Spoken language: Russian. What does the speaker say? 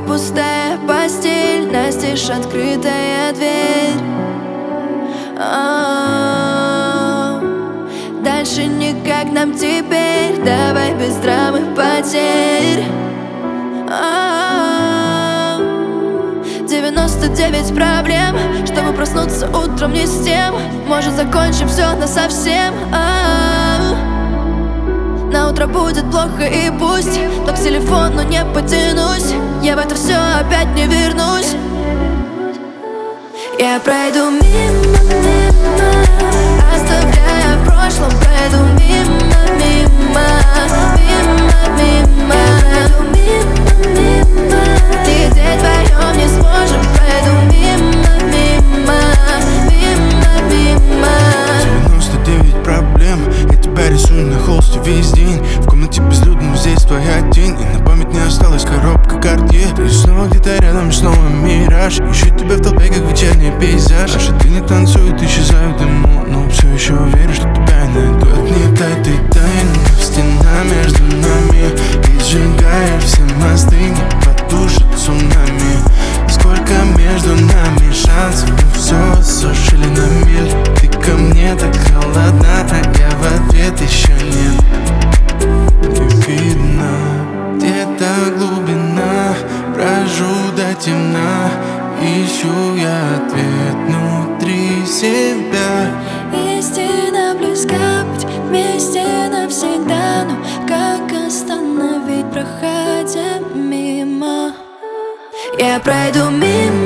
пустая постель, настежь открытая дверь. Дальше никак нам теперь, давай без драм и потерь. 99 проблем, чтобы проснуться утром не с тем. Может, закончим все насовсем. На утро будет плохо и пусть, то к телефону не потянусь. Я в это все опять не вернусь. Я пройду мимо, оставляя в прошлом. Пройду мимо, пройду мимо. Лететь вдвоем не сможем. Пройду мимо. 99 проблем, я тебя рисую на холсте весь день. В комнате безлюдно, здесь твоя тень. И на память не осталась коробка Cartier. Ты снова где-то рядом, снова мираж. Ищу тебя в толпе, как вечерний пейзаж. Наши тени танцуют, исчезают в дыму, но все еще уверен, что тебя найду. Нет этой тайны в стена между нами, и сжигаешь все мосты, не потушит цунами. Сколько между нами шансов, мы все сушили на миль. Ты ко мне так холодна, а я в ответ еще нет. Не видно, где-то глубина, брожу до темна, ищу я ответ внутри себя. Истина близка, быть вместе навсегда. Но как остановить, проходя мимо? Я пройду мимо.